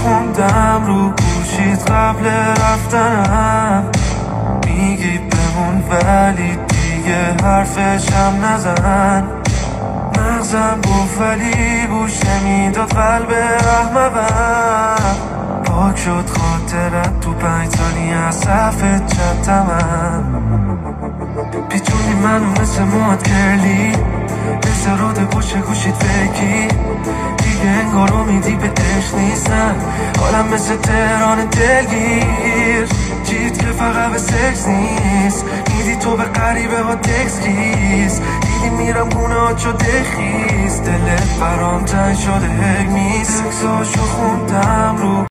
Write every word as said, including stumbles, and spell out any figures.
خوندم رو گوشیت قبل رفتنم، میگی بمون ولی دیگه حرفشم نزن. مغزم گفت ولی گوشه میداد قلب احمقم. پاک شد خاطرت تو پنج ثانیه از صفحه چتمم. پیچونی منو مثل مواد کرلی، مثل رود پشت گوشید فکی، دیگه انگار امیدی به عشق نیستن. حالم مثل تهران دلگیر، چیت که فقط به سکس نیست. میدی تو به غریبه ها تکس کیست، دیدی میرم گونه ها شده خیست. دلت برام تنگ شده هک نیست. سکساشو خوندم رو